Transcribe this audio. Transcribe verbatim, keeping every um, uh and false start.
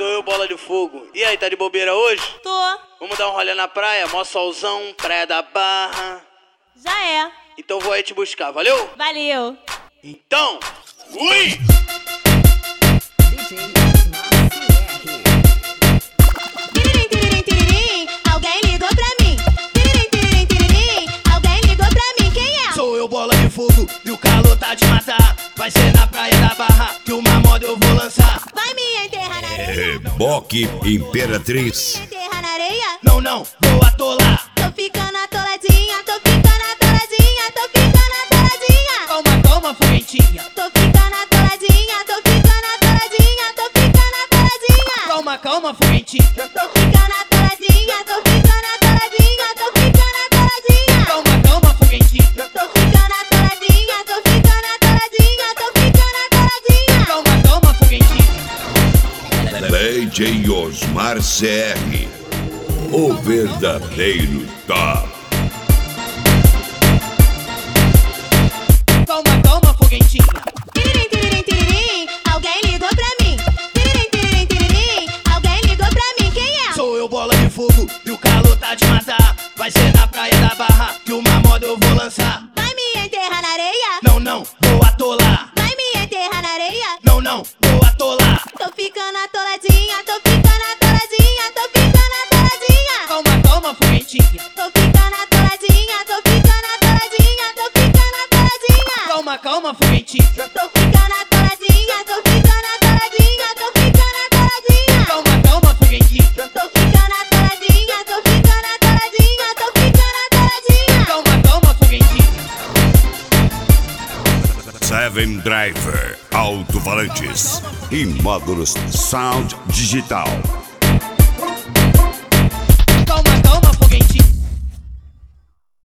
sou eu, Bola de Fogo. E aí, tá de bobeira hoje? Tô. Vamos dar um rolê na praia? Mó solzão, praia da Barra. Já é. Então vou aí te buscar, valeu? Valeu. Então, fui! Tiririm, tiririm, tiririm, alguém ligou pra mim. Tiririm, tiririm, tiririm, alguém ligou pra mim. Quem é? Sou eu, Bola de Fogo, e o calor tá de matar. Vai ser na praia da Barra que uma moda eu vou lançar. Vai me enterrar na areia. Reboque Imperatriz. Me enterrar na areia. Não, não, vou atolar. Tô ficando atoladinha, tô ficando atoladinha, tô ficando atoladinha. Calma, calma, foguetinha. Tô ficando atoladinha, tô ficando atoladinha, tô ficando atoladinha. Calma, calma, foguetinha. Tô ficando atoladinha, tô ficando atoladinha, tô ficando atoladinha. Calma, calma, foguetinha. Tô ficando atoladinha, tô ficando atoladinha, tô ficando atoladinha. Calma, calma, foguetinha. D J Osmar C R, o verdadeiro top. Calma, calma, foguetinha. Tiririm, tiririm, tiririm, alguém ligou pra mim. Tiririm, tiririm, tiririm, alguém ligou pra mim. Quem é? Sou eu, Bola de Fogo, e o calor tá de matar. Vai ser na praia da Barra que uma moda eu vou lançar. Vai me enterrar na areia? Não, não, vou atolar. Vai me enterrar na areia? Não, não, vou atolar. Tô ficando atoladinha, tô ficando atoladinha, tô ficando atoladinha. Calma, calma, foguetinha. Tô ficando atoladinha, tô ficando atoladinha, tô ficando atoladinha. Calma, calma, foguetinha. Tô ficando atoladinha, tô ficando atoladinha, tô ficando atoladinha. Calma, calma, foguetinha. Tô ficando atoladinha, tô ficando atoladinha, tô ficando atoladinha. Calma, calma, foguetinha. Seven Driver, alto-falantes e módulos Sound Digital.